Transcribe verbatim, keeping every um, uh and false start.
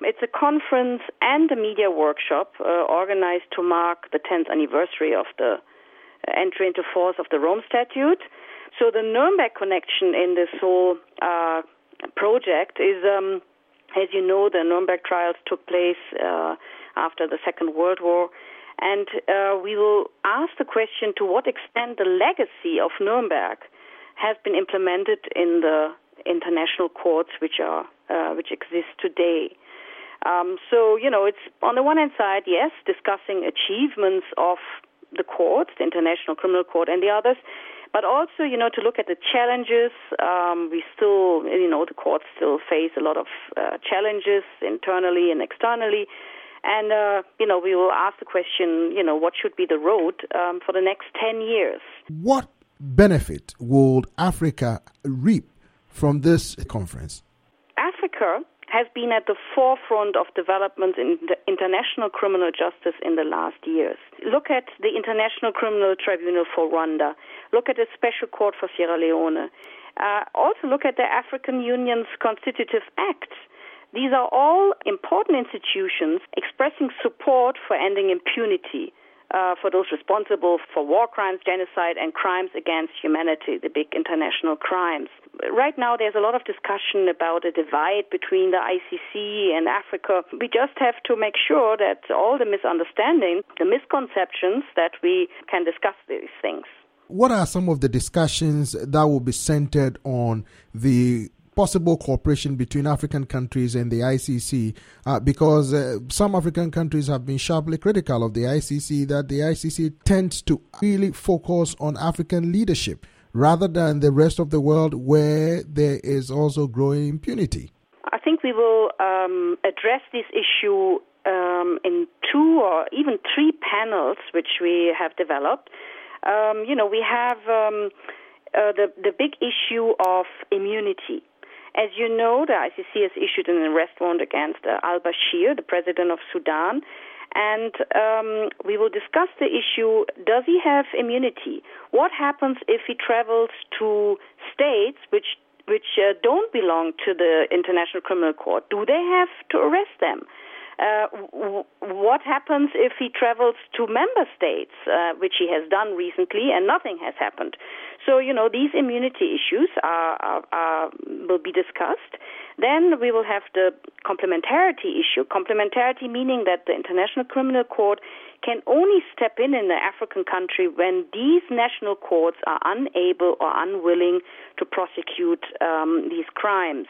It's a conference and a media workshop uh, organized to mark the tenth anniversary of the entry into force of the Rome Statute. So the Nuremberg connection in this whole uh, project is, um, as you know, the Nuremberg trials took place uh, after the Second World War. And uh, we will ask the question to what extent the legacy of Nuremberg has been implemented in the international courts which are uh, which exist today. Um, so, you know, it's on the one hand side, yes, discussing achievements of the courts, the International Criminal Court and the others, but also, you know, to look at the challenges. Um, we still, you know, the courts still face a lot of uh, challenges internally and externally. And, uh, you know, we will ask the question, you know, what should be the road um, for the next ten years? What benefit would Africa reap from this conference? Africa has been at the forefront of developments in the international criminal justice in the last years. Look at the International Criminal Tribunal for Rwanda. Look at the Special Court for Sierra Leone. Uh, also look at the African Union's Constitutive Act. These are all important institutions expressing support for ending impunity uh, for those responsible for war crimes, genocide, and crimes against humanity, the big international crimes. Right now, there's a lot of discussion about a divide between the I C C and Africa. We just have to make sure that all the misunderstanding, the misconceptions, that we can discuss these things. What are some of the discussions that will be centered on the possible cooperation between African countries and the I C C, uh, because uh, some African countries have been sharply critical of the I C C, that the I C C tends to really focus on African leadership rather than the rest of the world where there is also growing impunity. I think we will um, address this issue um, in two or even three panels which we have developed. Um, you know, we have um, uh, the, the big issue of immunity. As you know, the I C C has issued an arrest warrant against uh, al-Bashir, the president of Sudan, and um, we will discuss the issue, does he have immunity? What happens if he travels to states which which uh, don't belong to the International Criminal Court? Do they have to arrest them? Uh, w- what happens if he travels to member states, uh, which he has done recently, and nothing has happened? So, you know, these immunity issues are, are, are, will be discussed. Then we will have the complementarity issue. Complementarity meaning that the International Criminal Court can only step in in the African country when these national courts are unable or unwilling to prosecute um, these crimes.